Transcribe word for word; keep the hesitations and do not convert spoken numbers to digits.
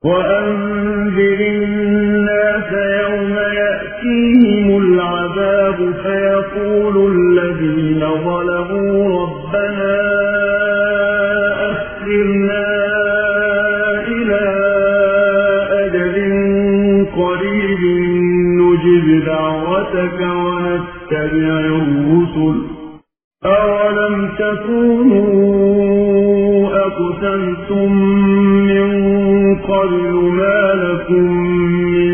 وأنذر الناس يوم يأتيهم العذاب فيقول الذين ظلموا ربنا أخرنا إلى أجل قريب نجب دعوتك ونتبع الرسل أولم تكونوا أقسمتم من قبل ما لكم من